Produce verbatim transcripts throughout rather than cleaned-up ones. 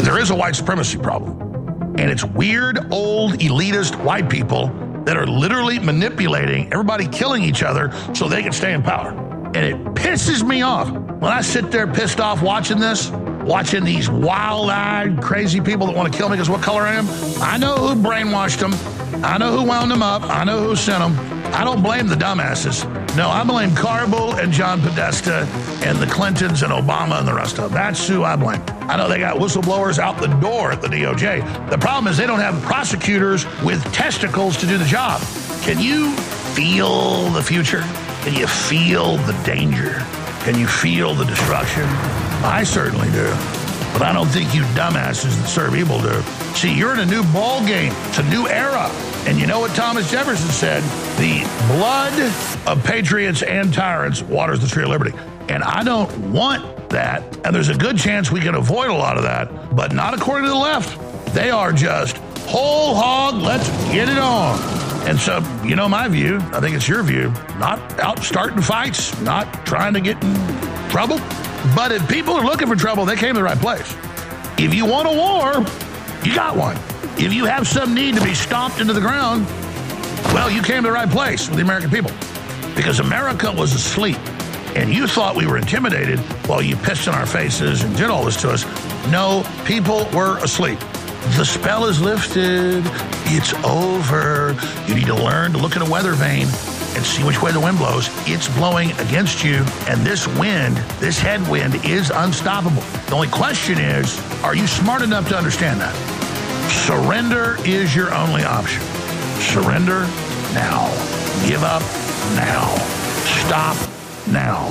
there is a white supremacy problem. And it's weird, old, elitist white people that are literally manipulating everybody, killing each other so they can stay in power. And it pisses me off when I sit there pissed off watching this, watching these wild-eyed, crazy people that want to kill me because what color I am. I know who brainwashed them. I know who wound them up. I know who sent them. I don't blame the dumbasses. No, I blame Carboul and John Podesta and the Clintons and Obama and the rest of them. That's who I blame. I know they got whistleblowers out the door at the D O J. The problem is they don't have prosecutors with testicles to do the job. Can you feel the future? Can you feel the danger? Can you feel the destruction? I certainly do. But I don't think you dumbasses that serve evil do. See, you're in a new ball game. It's a new era. And you know what Thomas Jefferson said? The blood of patriots and tyrants waters the tree of liberty. And I don't want that. And there's a good chance we can avoid a lot of that, but not according to the left. They are just whole hog, let's get it on. And so, you know my view, I think it's your view, not out starting fights, not trying to get in trouble. But if people are looking for trouble, they came to the right place. If you want a war, you got one. If you have some need to be stomped into the ground, well, you came to the right place with the American people. Because America was asleep, and you thought we were intimidated while you pissed in our faces and did all this to us. No, people were asleep. The spell is lifted. It's over. You need to learn to look at a weather vane and see which way the wind blows. It's blowing against you, and this wind, this headwind, is unstoppable. The only question is, are you smart enough to understand that? Surrender is your only option. Surrender now. Give up now. Stop now.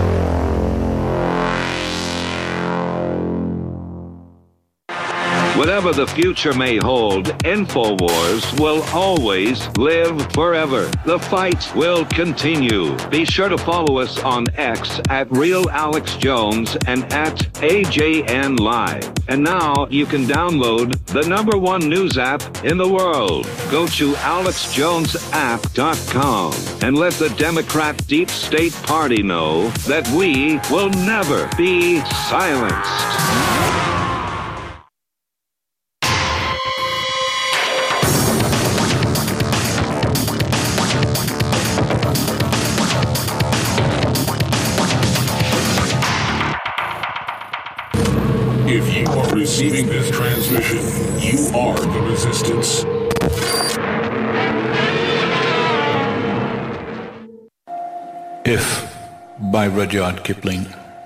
Whatever the future may hold, InfoWars will always live forever. The fight will continue. Be sure to follow us on X at Real Alex Jones and at A J N Live. And now you can download the number one news app in the world. Go to alex jones app dot com and let the Democrat Deep State Party know that we will never be silenced. If you are receiving this transmission, you are the resistance. If, by Rudyard Kipling.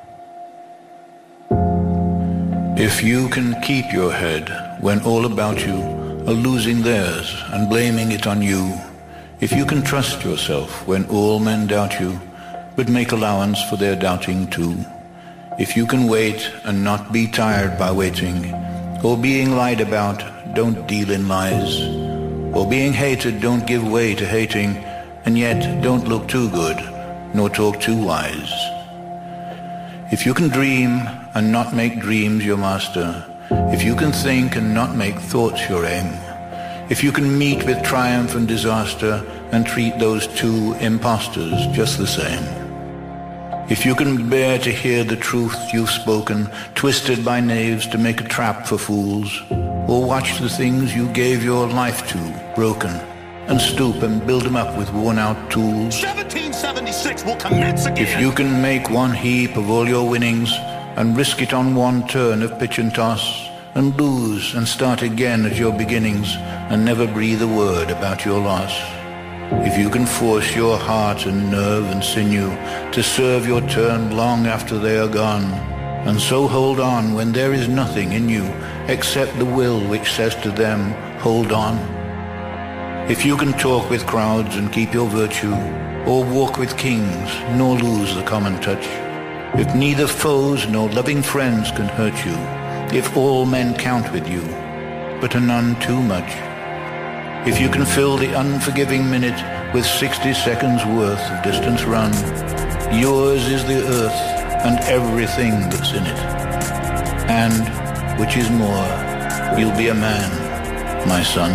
If you can keep your head when all about you are losing theirs and blaming it on you, if you can trust yourself when all men doubt you, but make allowance for their doubting too, if you can wait and not be tired by waiting, or being lied about, don't deal in lies, or being hated, don't give way to hating, and yet don't look too good, nor talk too wise. If you can dream and not make dreams your master, if you can think and not make thoughts your aim, if you can meet with triumph and disaster and treat those two impostors just the same, if you can bear to hear the truth you've spoken, twisted by knaves to make a trap for fools, or watch the things you gave your life to broken, and stoop and build them up with worn-out tools. seventeen seventy-six will commence again. If you can make one heap of all your winnings, and risk it on one turn of pitch and toss, and lose and start again at your beginnings, and never breathe a word about your loss. If you can force your heart and nerve and sinew to serve your turn long after they are gone, and so hold on when there is nothing in you except the will which says to them, hold on. If you can talk with crowds and keep your virtue, or walk with kings nor lose the common touch, if neither foes nor loving friends can hurt you, if all men count with you, but are none too much, if you can fill the unforgiving minute with sixty seconds worth of distance run, yours is the earth and everything that's in it. And, which is more, you'll be a man, my son.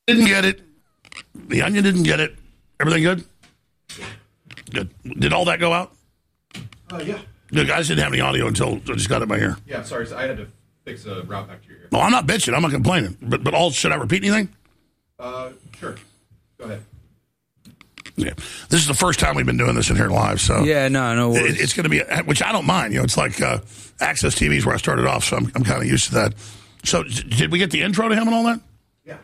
Didn't get it. The Onion didn't get it. Everything good? Good. Did all that go out? Uh, yeah. The guys didn't have any audio until I just got it by ear. Yeah, sorry. So I had to fix a route back to your ear. Well, I'm not bitching. I'm not complaining. But but all should I repeat anything? Uh, sure. Go ahead. Yeah. This is the first time we've been doing this in here live, so yeah, no, no. It, it's going to be, which I don't mind. You know, it's like uh, Access T V is where I started off, so I'm, I'm kind of used to that. So, did we get the intro to him and all that? Yeah.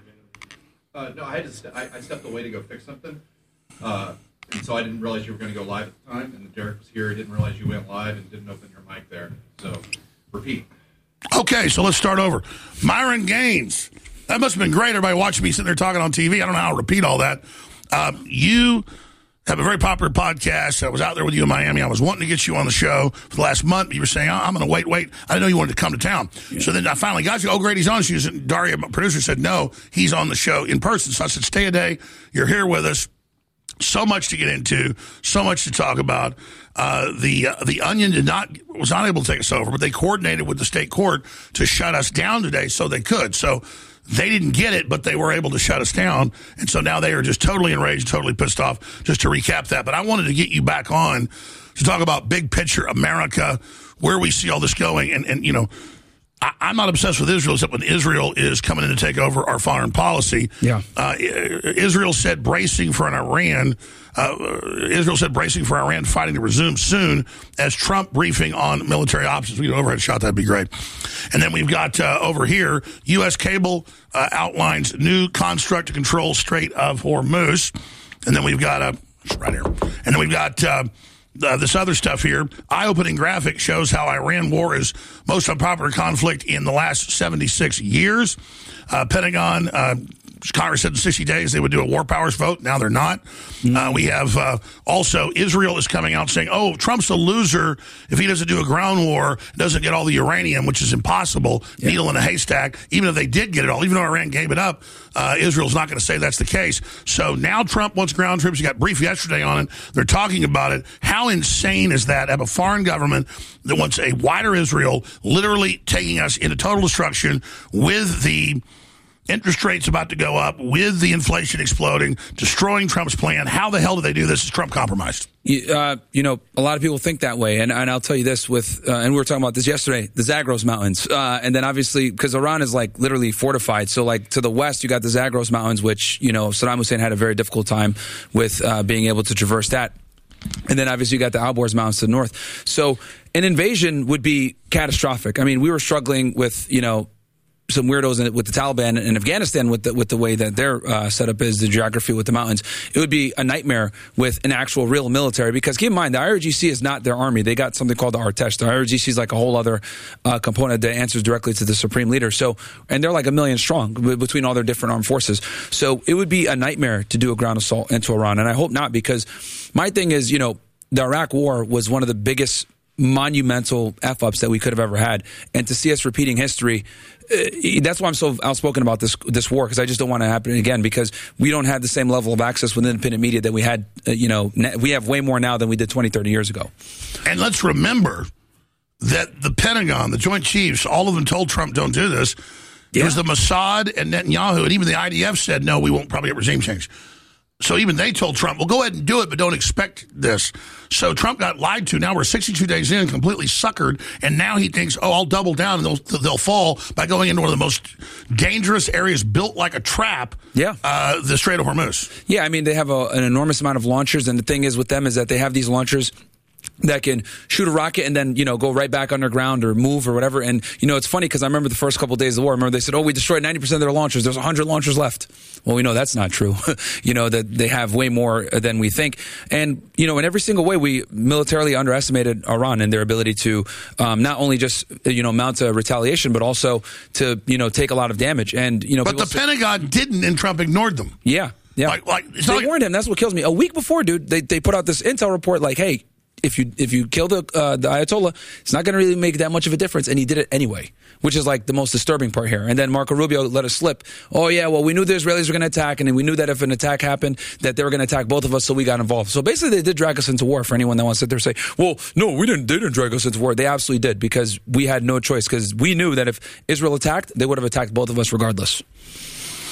Uh, no, I had to. St- I, I stepped away to go fix something, uh, and so I didn't realize you were going to go live at the time. And Derek was here. Didn't realize you went live and didn't open your mic there. So, repeat. Okay, so let's start over. Myron Gaines. That must have been great. Everybody watching me sitting there talking on T V. I don't know how to repeat all that. Um, you have a very popular podcast. I was out there with you in Miami. I was wanting to get you on the show for the last month. You were saying, oh, I'm going to wait, wait. I didn't know you wanted to come to town. Yeah. So then I finally got you. Oh, great, he's on. She was, Daria, my producer, said, no, he's on the show in person. So I said, stay a day. You're here with us. So much to get into, so much to talk about. Uh, the uh, the Onion did not was not able to take us over, but they coordinated with the state court to shut us down today so they could. So they didn't get it, but they were able to shut us down. And so now they are just totally enraged, totally pissed off, just to recap that. But I wanted to get you back on to talk about big picture America, where we see all this going. And, and you know, I, I'm not obsessed with Israel, except when Israel is coming in to take over our foreign policy. Yeah. Uh, Israel said bracing for an Iran. Uh, Israel said bracing for Iran fighting to resume soon as Trump briefing on military options. We get an overhead shot. That'd be great. And then we've got uh, over here, U S cable uh, outlines new construct to control Strait of Hormuz. And then we've got, uh, right here. And then we've got uh, uh, this other stuff here. Eye-opening graphic shows how Iran war is most unpopular conflict in the last seventy-six years. Uh, Pentagon, uh, Congress said in sixty days they would do a war powers vote. Now they're not. Mm-hmm. Uh, we have uh, also Israel is coming out saying, oh, Trump's a loser if he doesn't do a ground war, doesn't get all the uranium, which is impossible, yeah. Needle in a haystack. Even if they did get it all, even though Iran gave it up, uh, Israel's not going to say that's the case. So now Trump wants ground troops. He got briefed yesterday on it. They're talking about it. How insane is that? Have a foreign government that wants a wider Israel literally taking us into total destruction with the interest rates about to go up, with the inflation exploding, destroying Trump's plan. How the hell do they do this? Is Trump compromised? Uh, you know, a lot of people think that way. And, and I'll tell you this with, uh, and we were talking about this yesterday, the Zagros Mountains. Uh, and then obviously, because Iran is like literally fortified. So like to the west, you got the Zagros Mountains, which, you know, Saddam Hussein had a very difficult time with uh, being able to traverse that. And then obviously you got the Alborz Mountains to the north. So an invasion would be catastrophic. I mean, we were struggling with, you know, some weirdos in, with the Taliban in Afghanistan with the, with the way that their uh, setup is, the geography with the mountains. It would be a nightmare with an actual real military, because keep in mind, the I R G C is not their army. They got something called the Artesh. The I R G C is like a whole other uh, component that answers directly to the supreme leader. So, and they're like a million strong between all their different armed forces. So it would be a nightmare to do a ground assault into Iran. And I hope not, because my thing is, you know, the Iraq war was one of the biggest monumental F-ups that we could have ever had. And to see us repeating history, uh, that's why I'm so outspoken about this this war, because I just don't want it to happen again, because we don't have the same level of access with independent media that we had, uh, you know, we have way more now than we did twenty, thirty years ago. And let's remember that the Pentagon, the Joint Chiefs, all of them told Trump, don't do this. Yeah. It was the Mossad and Netanyahu, and even the I D F said, no, we won't probably get regime change. So even they told Trump, well, go ahead and do it, but don't expect this. So Trump got lied to. Now we're sixty-two days in, completely suckered, and now he thinks, oh, I'll double down, and they'll they'll fall by going into one of the most dangerous areas built like a trap, yeah. uh, the Strait of Hormuz. Yeah, I mean, they have a, an enormous amount of launchers, and the thing is with them is that they have these launchers that can shoot a rocket and then, you know, go right back underground or move or whatever. And, you know, it's funny because I remember the first couple of days of the war, I remember they said, oh, we destroyed ninety percent of their launchers. There's one hundred launchers left. Well, we know that's not true. You know, that they have way more than we think. And, you know, in every single way, we militarily underestimated Iran and their ability to um, not only just, you know, mount a retaliation, but also to, you know, take a lot of damage. And, you know, but the say, Pentagon didn't, and Trump ignored them. Yeah. Yeah. Like, like, it's they like, warned him. That's what kills me. A week before, dude, they, they put out this intel report like, hey, If you if you kill the uh, the Ayatollah, it's not going to really make that much of a difference, and he did it anyway, which is like the most disturbing part here. And then Marco Rubio let us slip. Oh yeah, well we knew the Israelis were going to attack, and we knew that if an attack happened, that they were going to attack both of us, so we got involved. So basically, they did drag us into war. For anyone that wants to sit there and say, well, no, we didn't. They didn't drag us into war. They absolutely did, because we had no choice, because we knew that if Israel attacked, they would have attacked both of us regardless.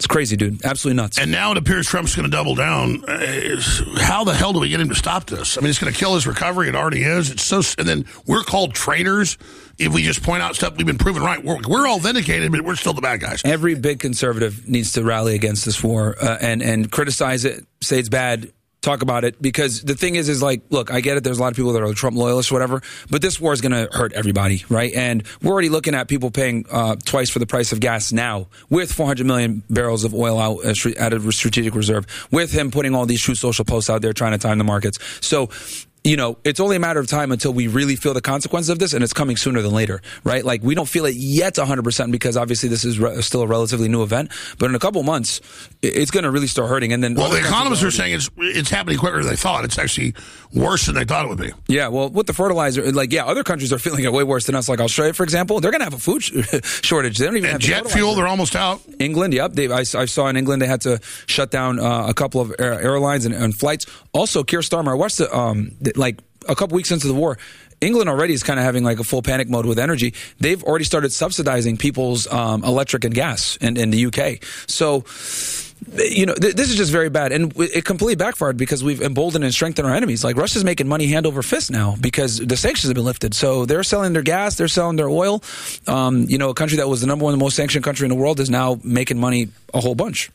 It's crazy, dude. Absolutely nuts. And now it appears Trump's going to double down. Uh, is- how the hell do we get him to stop this? I mean, it's going to kill his recovery. It already is. It's so. And then we're called traitors if we just point out stuff we've been proven right. We're, we're all vindicated, but we're still the bad guys. Every big conservative needs to rally against this war uh, and and criticize it, say it's bad, talk about it, because the thing is, is like, look, I get it. There's a lot of people that are Trump loyalists or whatever, but this war is going to hurt everybody, right? And we're already looking at people paying uh, twice for the price of gas now, with four hundred million barrels of oil out uh, out of strategic reserve, with him putting all these Truth Social posts out there trying to time the markets. So, you know, it's only a matter of time until we really feel the consequences of this, and it's coming sooner than later, right? Like, we don't feel it yet one hundred percent because obviously this is re- still a relatively new event, but in a couple months, it's going to really start hurting. And then, well, the economists are saying it's it's happening quicker than they thought. It's actually worse than they thought it would be. Yeah, well, with the fertilizer, like, yeah, other countries are feeling it way worse than us. Like Australia, for example, they're going to have a food sh- shortage. They don't even And have jet fuel, they're almost out. England, yep. They, I, I saw in England they had to shut down uh, a couple of air, airlines and, and flights. Also, Keir Starmer, I watched the, um, the, like, a couple weeks into the war, England already is kind of having like a full panic mode with energy. They've already started subsidizing people's um, electric and gas in, in the U K. So, you know, th- this is just very bad. And it completely backfired because we've emboldened and strengthened our enemies. Like, Russia's making money hand over fist now because the sanctions have been lifted. So they're selling their gas, they're selling their oil. Um, you know, a country that was the number one most sanctioned country in the world is now making money a whole bunch.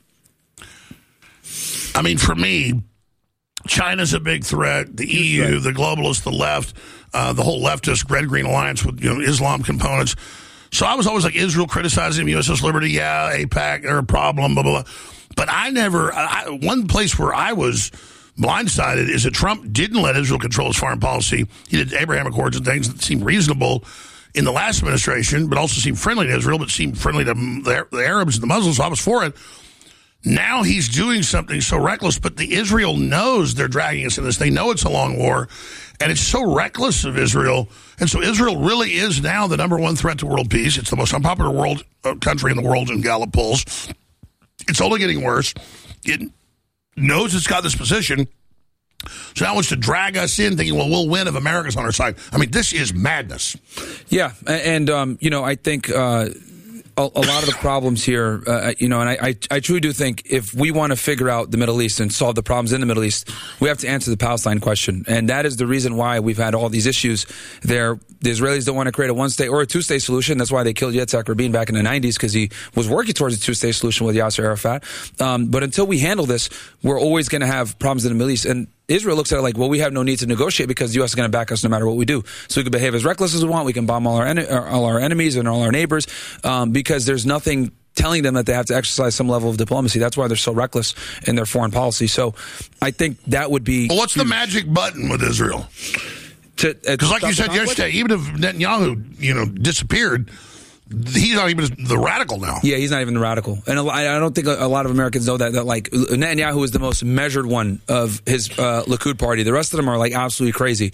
I mean, for me, China's a big threat. The E U, right. The globalists, the left, uh, the whole leftist red-green alliance with, you know, Islam components. So I was always like Israel criticizing U S S liberty. Yeah, AIPAC, they're a problem, blah, blah, blah. But I never, I, one place where I was blindsided is that Trump didn't let Israel control his foreign policy. He did Abraham Accords and things that seemed reasonable in the last administration, but also seemed friendly to Israel, but seemed friendly to the, the Arabs and the Muslims. So I was for it. Now he's doing something so reckless, but the Israel knows they're dragging us in this. They know it's a long war, and it's so reckless of Israel. And so Israel really is now the number one threat to world peace. It's the most unpopular world uh, country in the world in Gallup polls. It's only getting worse. It knows it's got this position. So now wants to drag us in thinking, well, we'll win if America's on our side. I mean, this is madness. Yeah, and, um, you know, I think... Uh A, a lot of the problems here, uh, you know, and I, I, I truly do think if we want to figure out the Middle East and solve the problems in the Middle East, we have to answer the Palestine question. And that is the reason why we've had all these issues there. The Israelis don't want to create a one-state or a two-state solution. That's why they killed Yitzhak Rabin back in the nineties, because he was working towards a two-state solution with Yasser Arafat. Um, but until we handle this, we're always going to have problems in the Middle East. And Israel looks at it like, well, we have no need to negotiate because the U S is going to back us no matter what we do. So we can behave as reckless as we want. We can bomb all our, en- all our enemies and all our neighbors um, because there's nothing telling them that they have to exercise some level of diplomacy. That's why they're so reckless in their foreign policy. So I think that would be... Well, what's the magic button with Israel? Because uh, like you said yesterday, even if Netanyahu, you know, disappeared... He's not even the radical now. Yeah, he's not even the radical. And I don't think a lot of Americans know that, that like, Netanyahu is the most measured one of his uh, Likud party. The rest of them are, like, absolutely crazy.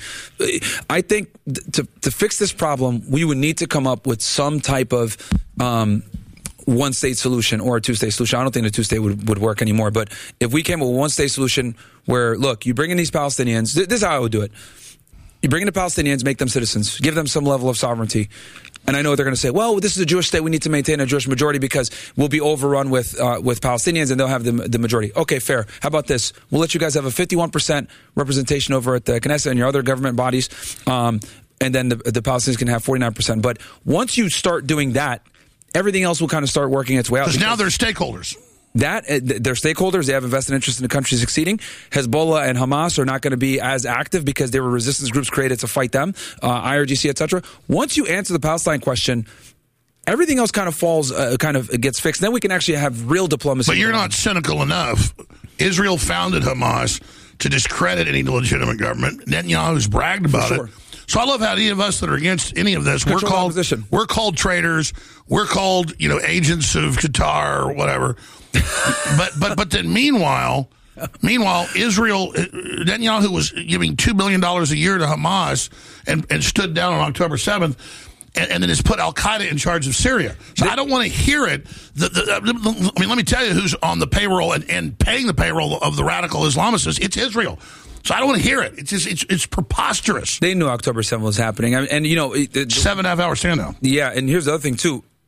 I think to to fix this problem, we would need to come up with some type of um, one-state solution or a two-state solution. I don't think the two-state would, would work anymore. But if we came up with a one-state solution where, look, you bring in these Palestinians, this is how I would do it. You bring in the Palestinians, make them citizens, give them some level of sovereignty. And I know they're going to say, well, this is a Jewish state. We need to maintain a Jewish majority because we'll be overrun with uh, with Palestinians and they'll have the, the majority. Okay, fair. How about this? We'll let you guys have a fifty-one percent representation over at the Knesset and your other government bodies. Um, and then the, the Palestinians can have forty-nine percent. But once you start doing that, everything else will kind of start working its way out. Because now they're stakeholders. That uh, they're stakeholders. They have invested interest in the country succeeding. Hezbollah and Hamas are not going to be as active because there were resistance groups created to fight them, uh, I R G C, et cetera. Once you answer the Palestine question, everything else kind of falls, uh, kind of gets fixed. Then we can actually have real diplomacy. But you're not cynical enough. Israel founded Hamas to discredit any legitimate government. Netanyahu's bragged about sure. it. So I love how any of us that are against any of this, Control we're called opposition. we're called traitors. We're called, you know, agents of Qatar or whatever. but but but then meanwhile, meanwhile, Israel, Netanyahu was giving two billion dollars a year to Hamas and, and stood down on October seventh. And, and then has put Al Qaeda in charge of Syria. So I don't want to hear it. The, the, I mean, let me tell you who's on the payroll and, and paying the payroll of the radical Islamists. It's Israel. So I don't want to hear it. It's just, it's it's preposterous. They knew October seventh was happening, and, and you know, it, it, seven and a half hour stand down. Yeah, and here's the other thing too.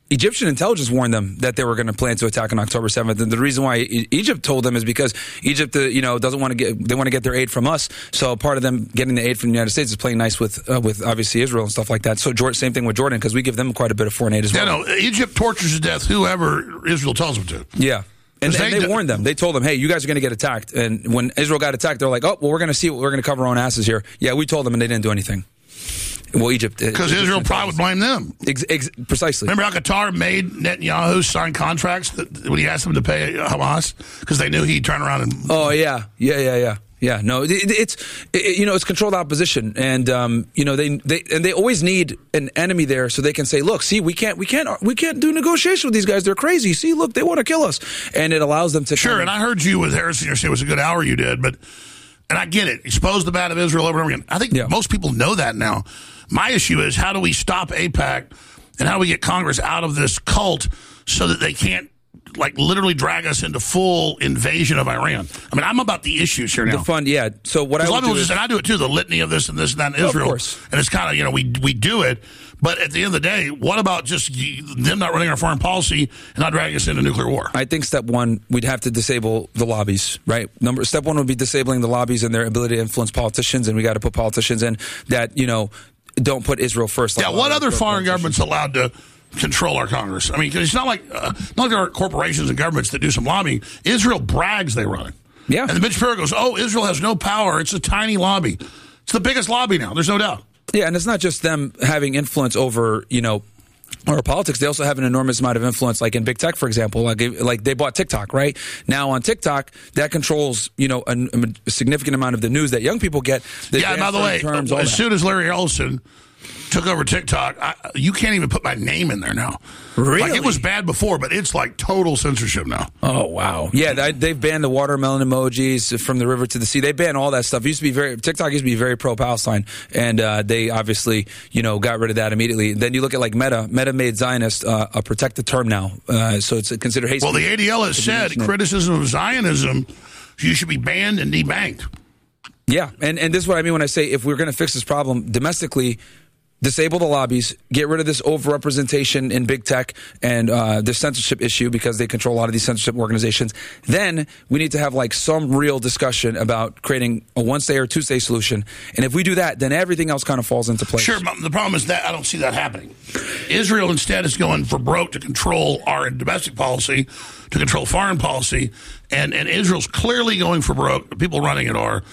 Egyptian intelligence warned them that they were going to plan to attack on October seventh, and the reason why e- Egypt told them is because Egypt, uh, you know, doesn't want to get they want to get their aid from us. So part of them getting the aid from the United States is playing nice with uh, with obviously Israel and stuff like that. So Jordan, same thing with Jordan because we give them quite a bit of foreign aid as well. Yeah, no, Egypt tortures to death whoever Israel tells them to. Yeah. And, and they, they warned them. They told them, hey, you guys are going to get attacked. And when Israel got attacked, they're like, oh, well, we're going to see what we're going to cover our own asses here. Yeah, we told them, and they didn't do anything. Well, Egypt. Because Israel probably would blame them. Ex- ex- precisely. Remember how Qatar made Netanyahu sign contracts that, when he asked them to pay Hamas? Because they knew he'd turn around and... Oh, yeah. Yeah, yeah, yeah. Yeah, no, it, it's it, you know it's controlled opposition, and um, you know they they and they always need an enemy there so they can say, look, see, we can't we can't we can't do negotiation with these guys. They're crazy. See, look, they want to kill us, and it allows them to sure. Kind of, and I heard you with Harrison. You say it was a good hour you did, but and I get it. Expose the bad of Israel over and over again. I think yeah. most people know that now. My issue is how do we stop AIPAC and how do we get Congress out of this cult so that they can't, like, literally drag us into full invasion of Iran. I mean, I'm about the issues here now. The fund, yeah. So what I would do is, is, and I do it too, the litany of this and this and that in oh, Israel. Of course. And it's kind of, you know, we we do it, but at the end of the day, what about just them not running our foreign policy and not dragging us into nuclear war? I think step one, we'd have to disable the lobbies, right? Number Step one would be disabling the lobbies and their ability to influence politicians, and we got to put politicians in that, you know, don't put Israel first. Like yeah, what other foreign government's allowed to control our Congress? I mean, because it's not like uh, not like there are corporations and governments that do some lobbying. Israel brags they run it. Yeah. And the Mitch Shapiro goes, oh, Israel has no power. It's a tiny lobby. It's the biggest lobby now. There's no doubt. Yeah, and it's not just them having influence over, you know, our politics. They also have an enormous amount of influence, like in big tech, for example. Like, like they bought TikTok, right? Now on TikTok, that controls, you know, a, a significant amount of the news that young people get. Yeah, and by the way, terms, as soon as Larry Ellison took over TikTok, I, you can't even put my name in there now. Really? Like, it was bad before, but it's like total censorship now. Oh, wow. Yeah, they, they've banned the watermelon emojis from the river to the sea. They banned all that stuff. It used to be very, TikTok used to be very pro-Palestine, and uh, they obviously, you know, got rid of that immediately. Then you look at like Meta. Meta made Zionist uh, a protected term now, uh, so it's considered hate speech. Well, the A D L has said criticism of Zionism, you should be banned and debanked. Yeah, and, and this is what I mean when I say if we're going to fix this problem domestically, disable the lobbies, get rid of this overrepresentation in big tech and uh, the censorship issue because they control a lot of these censorship organizations. Then we need to have like some real discussion about creating a one-state or two-state solution. And if we do that, then everything else kind of falls into place. Sure, but the problem is that I don't see that happening. Israel instead is going for broke to control our domestic policy, to control foreign policy, and, and Israel's clearly going for broke. The people running it are.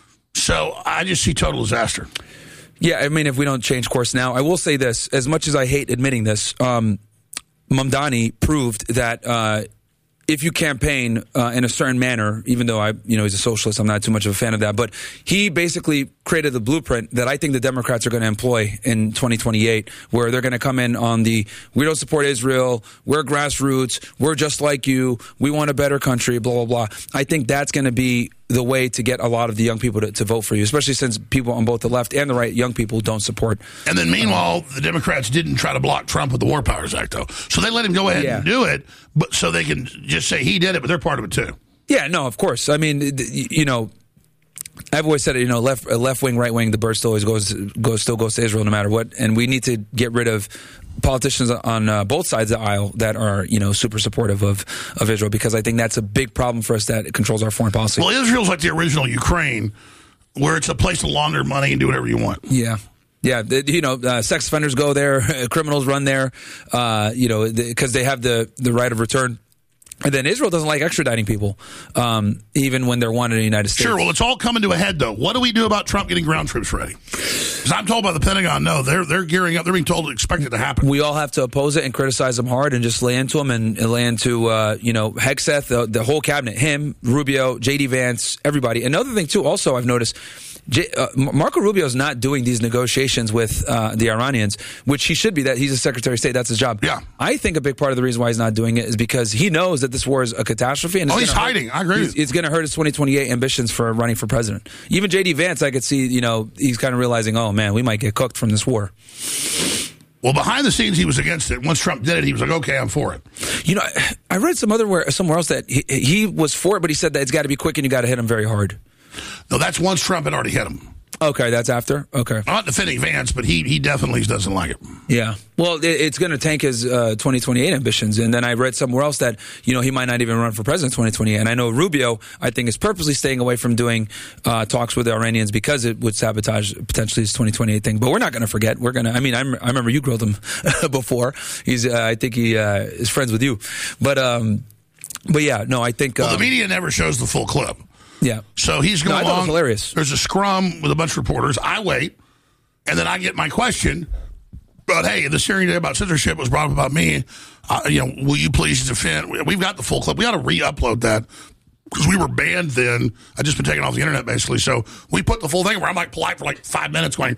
So I just see total disaster. Yeah, I mean, if we don't change course now, I will say this, as much as I hate admitting this, um, Mamdani proved that uh, if you campaign uh, in a certain manner, even though I, you know, he's a socialist, I'm not too much of a fan of that, but he basically created the blueprint that I think the Democrats are going to employ in twenty twenty-eight, where they're going to come in on the, we don't support Israel, we're grassroots, we're just like you, we want a better country, blah, blah, blah. I think that's going to be the way to get a lot of the young people to, to vote for you, especially since people on both the left and the right, young people, don't support. And then meanwhile, um, the Democrats didn't try to block Trump with the War Powers Act, though. So they let him go ahead yeah. and do it, but so they can just say he did it, but they're part of it, too. Yeah, no, of course. I mean, you know, I've always said it, you know, left left wing, right wing, the bird still always goes, goes still goes to Israel no matter what. And we need to get rid of politicians on uh, both sides of the aisle that are, you know, super supportive of, of Israel, because I think that's a big problem for us that controls our foreign policy. Well, Israel's like the original Ukraine, where it's a place to launder money and do whatever you want. Yeah. Yeah, you know, uh, sex offenders go there, criminals run there, uh, you know, because they have the, the right of return. And then Israel doesn't like extraditing people, um, even when they're wanted in the United States. Sure, well, it's all coming to a head, though. What do we do about Trump getting ground troops ready? Because I'm told by the Pentagon, no, they're they're gearing up. They're being told to expect it to happen. We all have to oppose it and criticize them hard and just lay into them and, and lay into, uh, you know, Hegseth, the, the whole cabinet, him, Rubio, J D Vance, everybody. Another thing, too, also I've noticed, J, uh, Marco Rubio is not doing these negotiations with uh, the Iranians, which he should be. That he's a Secretary of State. That's his job. Yeah. I think a big part of the reason why he's not doing it is because he knows that this war is a catastrophe. And oh, he's hiding. Hurt, I agree. It's, it's going to hurt his twenty twenty-eight ambitions for running for president. Even J D Vance, I could see, you know, he's kind of realizing, oh, man, we might get cooked from this war. Well, behind the scenes, he was against it. Once Trump did it, he was like, okay, I'm for it. You know, I read some other where, somewhere else that he, he was for it, but he said that it's got to be quick and you got to hit him very hard. No, that's once Trump had already hit him. Okay, that's after? Okay. I'm not defending Vance, but he he definitely doesn't like it. Yeah. Well, it, it's going to tank his uh, twenty twenty-eight ambitions. And then I read somewhere else that, you know, he might not even run for president in twenty twenty-eight. And I know Rubio, I think, is purposely staying away from doing uh, talks with the Iranians because it would sabotage potentially his twenty twenty-eight thing. But we're not going to forget. We're going to, I mean, I'm, I remember you grilled him before. He's, uh, I think he uh, is friends with you. But, um, but yeah, no, I think. Well, um, the media never shows the full clip. Yeah. So he's going no, I thought along. it was hilarious. There's a scrum with a bunch of reporters. I wait, and then I get my question. But hey, the hearing today about censorship was brought up about me. Uh, you know, will you please defend? We've got the full clip. We ought to re-upload that because we were banned then. I just been taken off the internet basically. So we put the full thing where I'm like polite for like five minutes, going.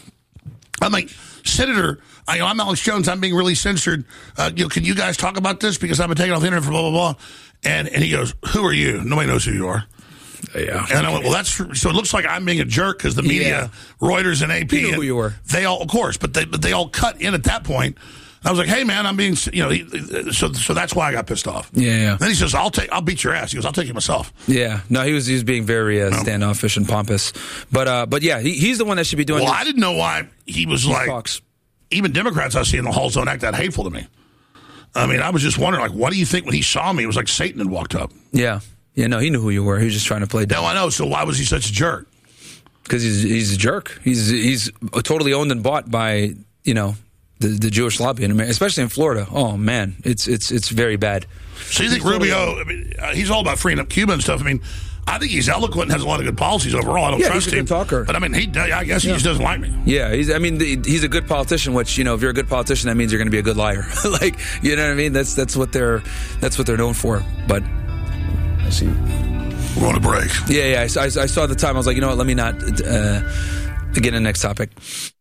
I'm like, Senator, I, you know, I'm Alex Jones. I'm being really censored. Uh, you know, can you guys talk about this because I've been taken off the internet for blah blah blah. And and he goes, who are you? Nobody knows who you are. Yeah. And I went, well, that's so it looks like I'm being a jerk because the media, Yeah. Reuters and A P, You knew who you were. They all, of course, but they but they all cut in at that point. And I was like, hey man, I'm being, you know, he, so so that's why I got pissed off. Yeah, yeah. Then he says, I'll take, I'll beat your ass. He goes, I'll take you myself. Yeah. No, he was he was being very uh, No. standoffish and pompous. But uh, but yeah, he, he's the one that should be doing. Well, this. I didn't know why he was like. Talks. Even Democrats I see in the halls don't act that hateful to me. I mean, I was just wondering, like, what do you think when he saw me? It was like Satan had walked up. Yeah. Yeah, no, he knew who you were. He was just trying to play dumb. No, I know. So why was he such a jerk? Because he's he's a jerk. He's he's totally owned and bought by, you know, the, the Jewish lobby in America, especially in Florida. Oh man, it's it's it's very bad. So you think Rubio? I mean, uh, he's all about freeing up Cuba and stuff. I mean, I think he's eloquent and has a lot of good policies overall. I don't Yeah, trust he's a him. good talker. But I mean, he I guess he Yeah. just doesn't like me. Yeah, he's. I mean, the, he's a good politician. Which, you know, if you're a good politician, that means you're going to be a good liar. Like, you know what I mean? That's that's what they're that's what they're known for. But I see. We're going to break. Yeah, yeah. I, I, I saw the time. I was like, you know what? Let me not uh, get in the next topic.